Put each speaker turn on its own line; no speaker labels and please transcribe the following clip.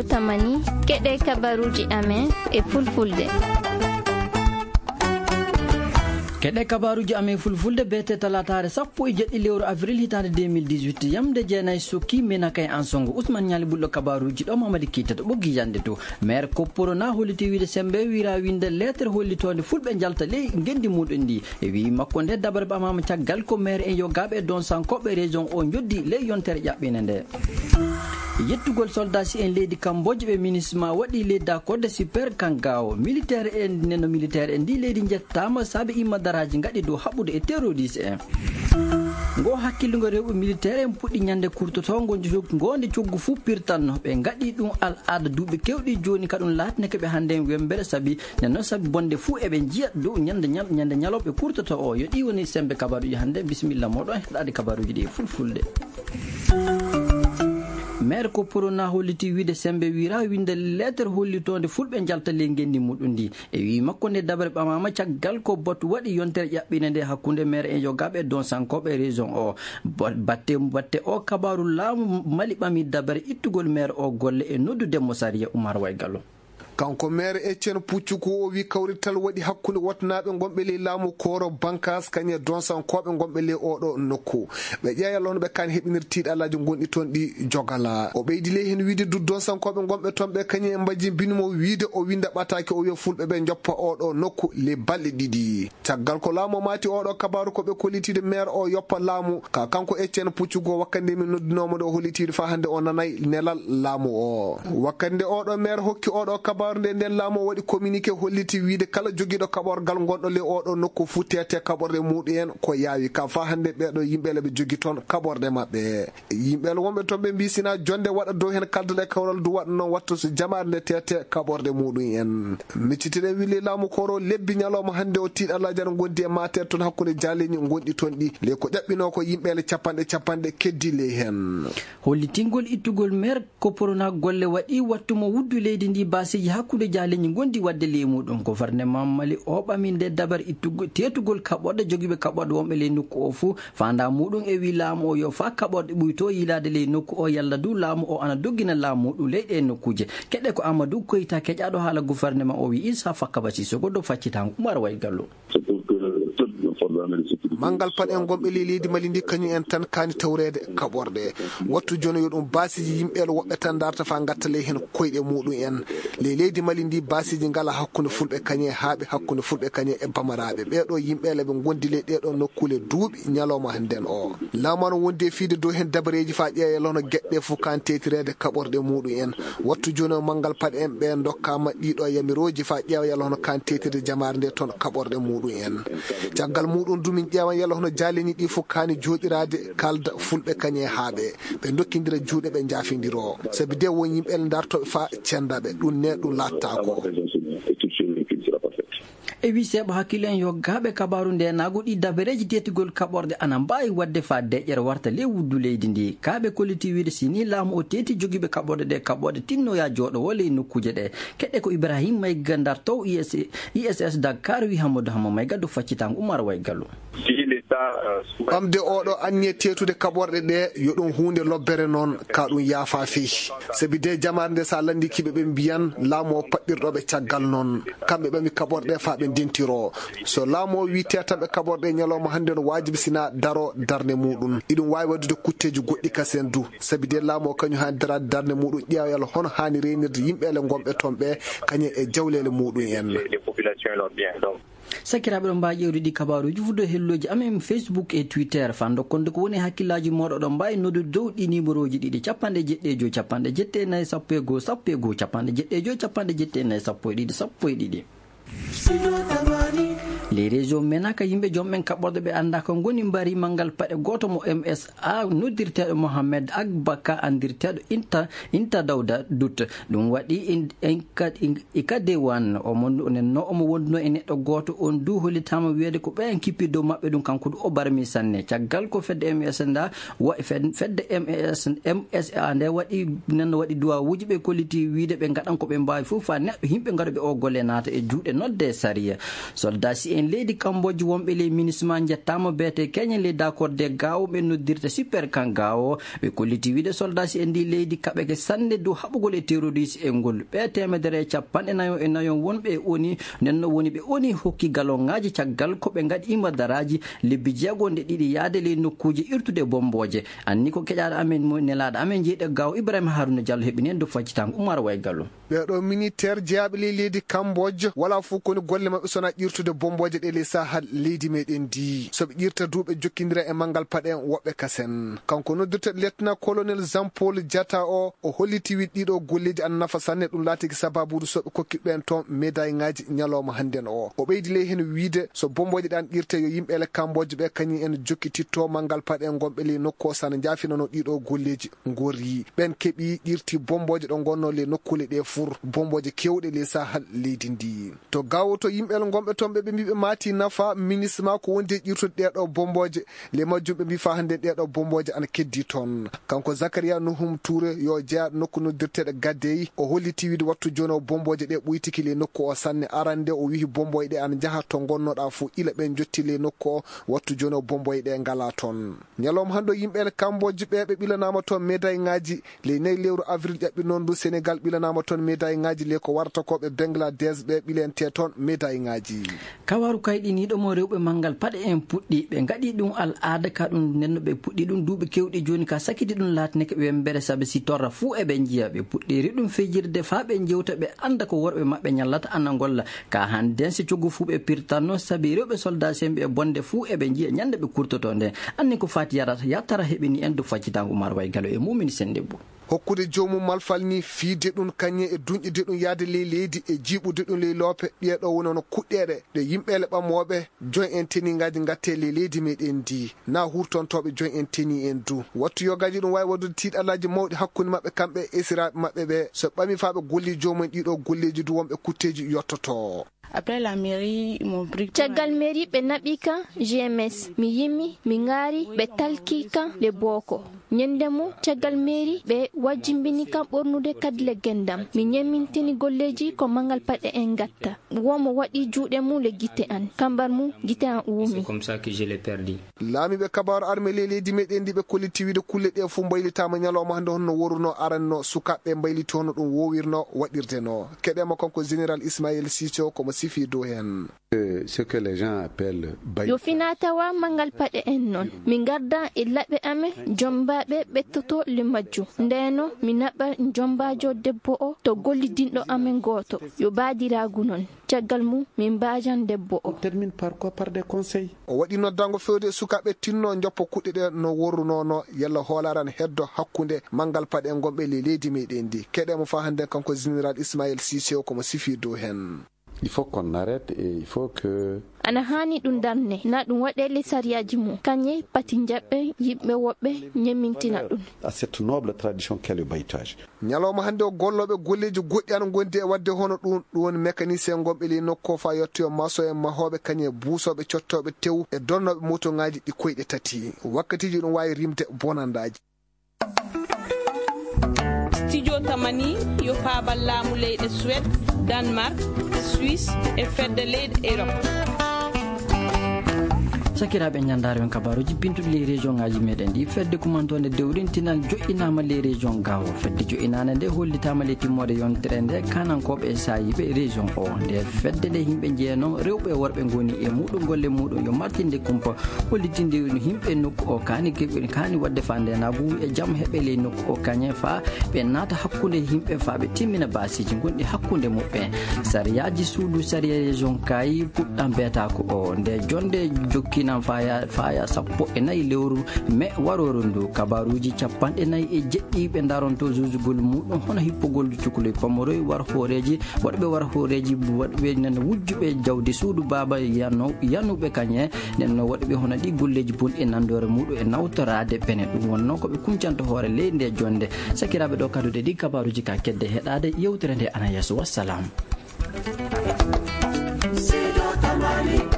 radio Tamani keɗe kabaruji amen e fulfulde.
keɗe kabaruji amen fulfulde bete talatare 17 lewru avril hitande 2018 yamde jeenay sokki menakay en songo Ousmane Niali bulɗo kabaruji ɗo Mamadi Keita to ɓoggi yande to maire Kopporona holliti wiide sembe wira winde lettre hollitonde fulɓe jalta ley gendi muɗum ndi e wi makko nde dabare ɓamama caggal ko maire en yo gaɓe e don sankoɓe région o joddi ley yontere ƴaɓɓine nde yettugol soldat si en leydi Cambodge ɓe ministre waɗi leydi accorde super kangawo militaire en neno militaire en ndi leydi jettama saabe imma daraji gaɗi dow haɓɓude e terroriste en ngo hakkillugo rewɓe militaire en puɗɗi ñande kurtotongo gonde coggu fu pirtanno ɓe gaɗi ɗum al aada duuɓi kewɗi joni ka ɗum latneke ɓe hande wembere saabi nenno saabi bonde fuu eɓe jiyat dow ñande ñalawɓe kurtoto o yo ɗi woni sembe kabaruji hande bisimilla moɗon heɗade kabaruji ɗi fulfulde. maire Kopporona holliti wiide sembe wira winde lettre hollitonde fulɓe jalta ley gendi muɗum ndi e wi makko nde dabare ɓamama caggal ko bot waɗi yontere ƴaɓɓine nde hakkude maire en yo gaɓe don sankoɓe région o batte o kabaru laamu mali ɓami dabare ittugol maire o golle e noddude mo Saria Oumar Waygallo
kanko maire Etienne Puccuku o wi kawrital waɗi hakkude wotnaɓe gonɓe ley laamu koro bankas kañe donsankoɓe gonɓe ley oɗo nokku ɓe ƴeeyalono ɓe kani heɓinir tiiɗalaji gonɗi toon ɗi jogala o ɓeydi ley hen wiide du donsankoɓe gonɓe toon ɓe kañe en mbaji binimo wiide o winda ɓataki o wiya fulɓe ɓe joppa oɗo nokku ley balɗe ɗiɗi caggal ko laamu mati oɗo kabaru koɓe kollitide maire o yoppa laamu ka kanko Etienne Puccuku wakkande min noddinomo ɗo hollitide fa hande o nanay nelal laamu o wakkande oɗo maire hokki oɗo kabaru nde nden laamu waɗi communiqué holliti wiide kala joguiɗo kaɓorgal gonɗo le oɗo nokku fu tete kaɓorde muɗum en ko yaawi kam fa hande ɓeɗo yimɓele ɓe jogui toon kaɓorde mabɓe yimɓele wonɓe toon ɓe mbisina jonde waɗa dow hen kaldale kawral du waɗa noon wattu so jamare nde tete kaɓorde muɗum en miccitiɗen wille laamu koro lebbi ñalawma hande o tiiɗalaji ana gondi e matere toon hakkude jaleñi gonɗi toon ɗi le ko ƴaɓɓino ko yimɓele capanɗe keddi ley hen hollitingol ittugol maire Kopporona golle waɗi wattumo wuddu leydi ndi basiji hakkude jaleñi gondi wadde ley muɗum gouvernement Mali o ɓami nde dabar tetugol kaɓorɗe joguiɓe kaɓorɗe wonɓe ley nokku o fuu fanda muɗum e wi laamu o yo fa kaɓorɗe ɓuyto yilade ley nokku o yalla du laamu o ana doggina laamu muɗum leyɗe nokkuje keɗe ko Amadou Koyta keƴaɗo haala gouvernement o wi Issa Fakaba Sissoko do faccitango Oumar Waygallo mangal paɗe en gonɓe ley leydi Mali ndi kañum en tan kani tawrede kaɓorɗe wattu joni yo ɗum basiji yimɓele woɓɓe tan darta fa gatta ley hen koyɗe muɗum en ley leydi Mali ndi basiji ngala hakkude fulɓe kañe haaɓe hakkude fulɓe kañe e bamaraɓe ɓeɗo yimɓele ɓe gondi ley ɗeɗo nokkule duuɓi ñalawma handen o laamu ano wondi e fiide dow hen dabareji fa ƴeeyelono gueɗɗe foof kan tetirede kaɓorɗe muɗum en wattu joni o mangal paɗe en ɓe dokkama ɗiɗo yamiroji fa ƴeewayalo hono kan tetirde jamare nde toon kaɓorɗe muɗum en caggal muɗum dumin ƴeewan yalla hono jaleñi ɗi fof kani joɗirade kalda fulɓe kañe haaɓe ɓe dokkidira juuɗe ɓe jaafidiro saabi de won yimɓele dartoɓe fa cendaɓe ɗum ne ɗum lattako e wi seeɓa hakkille en yo gaɓe kabaru nde nago ɗi dabareji tetigol kaɓorde ana mbawi wadde fa deƴƴere warta ley wuddu leydi ndi kaɓe kolliti wiide sini laamu o teti joguiɓe kaɓorde ɗe kaɓorde tinnoya jooɗowo ley nokkuje ɗe keɗɗe ko Ibrahima Mayga Ndar taw ISS Dakar wi Hamadou Hama Mayga do faccitango Oumar Waygallo ɓamde oɗo anniye tetude kaɓorɗe ɗe yo ɗum hunde lobbere noon ka ɗum yaafa feewi saabi de jamare nde sa landi kiɓe ɓe mbiyan laamu o paɗɗirɗoɓe caggal noon kamɓe ɓami kaɓorɗe fa ɓe dentiro so laamu o wi tetanɓe kaɓorɗe ñalawma hande no wajibi sina daro darde muɗum iɗum wawi waddude kutteji goɗɗi kasen du saabi de laamu o kañum hani darade darde muɗum ƴeewal hono hani reynirde yimɓele gonɓe toon ɓe kañum e jawlele muɗum en sakiraɓe ɗo mbawi ƴewde ɗi kabaruji fuddo helloji amen Facebook e Twitter fando konde ko woni hakkillaji moɗo ɗo mbawi noddude dow ɗi numéroji ɗiɗi 77 49 11 11 77 49 11 12 les régions menaka yimɓe jomɓen kaɓɓorɗe ɓe anda ko goni mbari mangal paɗe goto mo MSA noddirteɗo Mohamed Agbaka andirteɗo Inta Dawda Dut ɗum waɗi ikade wan nenno omo wonduno e neɗɗo goto on du hollitama wiyede ko ɓen kippi dow mabɓe ɗum kanko du o barmi sanne caggal ko fedde MSA nda fedde MSA nde waɗi nenno waɗi duwawuji ɓe kolliti wiide ɓe gaɗan ko ɓe mbawi fof fa neɗɗo yimɓe gaɗoɓe o golle naata e juuɗe nodde Saria soldat si
en leydi Cambodge wonɓe le ministre jettama bete keñe le d'accordé gawo ɓe noddirta super kan gawo ɓe kolliti wiide soldat en ndi leydi kaɓe ke sande dow haɓugol e terroriste e ngol ɓe temedere capanɗe nayo wonɓe oni nenno woni ɓe oni hokki galongaji caggal ko ɓe gaɗima daraji lebbi jeegonde ɗiɗi yaade le nokkuji irtude bomboje anni ko keƴaɗo amen mo nelaɗo amen jeeɗe gawo Ibrahima Haruna Diallo heɓini en do faccitango Oumar Way Gallo
ɓeɗo militaire jeyaɓe leydi Cambodge wala fof koni golle mabɓe sona ƴirtude bomboje ɗe le sahal leydi meɗen ndi soɓe ƴirta duuɓe jokkidira e manggal paɗe en woɓɓe kasen kanko noddirta lieutenant colonel Jean Paul Diatta o holliti wi ɗiɗo golleji an nafa sanne ɗum laatiki sababude soɓe kokkiɓe en toon médaille ngaji ñalawma hannden o ɓeydi ley hen wiide so bomboje ɗan ƴirte yo yimɓe le Cambodge ɓe kañum en jokkititto manggal paɗe en gonɓe le nokku o sana jaafinano ɗiɗo golleji gori ɓen keeɓi ƴirti bomboje ɗo gonno le nokkule ɗe fur bomboje kewɗe le sahal leydi ndi to gawo to yimɓel gonɓe toon ɓe mbiɓe mati nafa ministre ma ko wonde ƴirtude ɗeɗo bomboje le majjum ɓe mbi fa hande ɗeɗo bomboje ana keddi toon kanko Zakaria Nuhum Touré yo jeeya nokku noddirteɗe Gadeyi o holliti wiide wattu joni o bomboje ɗe ɓuytiki le nokku o sanne arande o wihi bomboje ɗe ana jaaha to gonnoɗa fo ila ɓen jotti le nokku o wattu joni o bomboje ɗe ngala toon ñalawma hande yimɓe Cambodge ɓe ɓilanama toon médaille ngaji le 4 lewru avril ƴaɓɓi noon du Sénégal ɓilanama toon médaille ngaji le ko warta koɓe Bangladesh ɓe ɓilente toon médaille ngaji
kawaru kayɗiniɗo mo rewɓe manggal paɗe en puɗɗi ɓe gaɗi ɗum al aada ka ɗum nenno ɓe puɗɗi ɗum duuɓi kewɗi joni ka sakiti ɗum latneke ɓe mbere saabi si torra fuu eɓe jiiya ɓe puɗɗiri ɗum fejirde fa ɓe jewta ɓe anda ko worɓe mabɓe ñallata ana golla ka hannden si coggu fuu ɓe pirtanno saabi rewɓe soldat en ɓe bonde fuu eɓe jiiya ñande ɓe kurtoto nde anni ko fati yarata yattara heɓini en do faccitango Oumar Way Gallo e mumini sen debbo
hokkude jomum malfal ni fiide ɗum kañe e duñƴide ɗum yaade ley leydi e jiiɓude ɗum ley loope ɓiyeɗo wonono kuɗɗeɗe ɗe yimɓele ɓammoɓe joint en teningaji gatte ley leydi meɗen ndi na hurtontoɓe joint en teni en du wattu yogaji ɗum wawi wadude tiiɗalaji mawɗi hakkude mabɓe kamɓe esiraɓe mabɓe ɓe so ɓami fa ɓe golli jomum ɗiɗo golleji du wonɓe kutteji yottoto
caggal mairie ɓe naɓika GMS mi yimmi mi ngaari ɓe talkika le boko ñandemo caggal mairie ɓe wajjimbini kam ɓornude kadle gendam mi ñemmintini golleji ko mangal paɗe en gatta womo waɗi juuɗe mum le guite an kambar mum guite an uumi
laamiɓe kabaru armé le leydi meɗen ndi ɓe kolliti wiide kulle ɗe fo mbaylitama ñalawma hande honno woruno aranno sukaɓe mbayliti hono ɗum wowirno waɗirde no keɗema kanko général Ismaël Cissé komo sifi dow hen
ce que les gens appellent
yo fina tawa mangal paɗe en noon min garda e laɓɓe amen jombaɓe ɓettoto le majju ndeno mi naɓa jombajo debbo o to gollidinɗo amen goto yo baadiragu noon caggal mum min mbajan debbo o
termine par quoi par des conseils
o waɗi noddango fewde sukaɓe tinno joppo kuɗɗe ɗe no worrunono yalla hoolaran heddo hakkude mangal paɗe en gonɓe le leydi meɗen ndi keɗemo fa hande kanko général Ismaël Cissé komo sifi dow hen
il faut qu'on arrête et il faut que
ana hani ɗum darne na ɗum waɗele sariyaji mum kañe pati jaɓɓe yimɓe woɓɓe ñemmintina ɗum
à cette noble tradition qu'est le baytage
ñalawma hande o golloɓe golleji goɗɗi an gondi e wadde hono ɗum woni mécanicien gonɓe li nokko fa yettoyo maçon en mahoɓe kañe buusoɓe cottoɓe tew e donnoɓe moto ngaji ɗi koyɗe tati wakkatiji ɗum wawi rimde bonandaji
studio tamani yo paabal laamu leyɗe Suède Danemark Suisse e fedde leyɗe Europe
sakiraɓe ñandare on kabaruji bintuɗo les région ngaji meɗen ɗi fedde kumantode dewrintinal joƴƴinama les région gawo fedde joƴƴinane nde hollitama le timmode yontere nde kanankoɓe e sayiɓe région o nde fedde nde yimɓe jeeyano rewɓe e worɓe goni e muɗum golle muɗum yo martinde kumpa hollitinde yimɓe nokku o kani wadde fa ndenagu e jaam heeɓe ley nokku o kañe fa ɓe naata hakkude yimɓe fa ɓe timmina basiji gonɗi hakkude muɓɓe sariyaji suudu saria région kayi puɗɗam mbiyatako o nde jonde jokkina faya 14 lewru mai waroro ndu kabaruji 40 jeɗɗi daronto jujugol muɗum hono hippugol cukule pomoroy war horeji waɗɓe war horeji waɗɓe nan wujjuɓe jawdi suudu baba yanuɓe kañe nenno waɗɓe hono ɗi golleji bonɗi nandore muɗum e nawtorade pene ɗum wonno koɓe kumcanta hoore ley nde jonde sakiraɓe ɗo kadude ɗi kabaruji ka kedde heɗade yewtere nde ana yesso wassalam.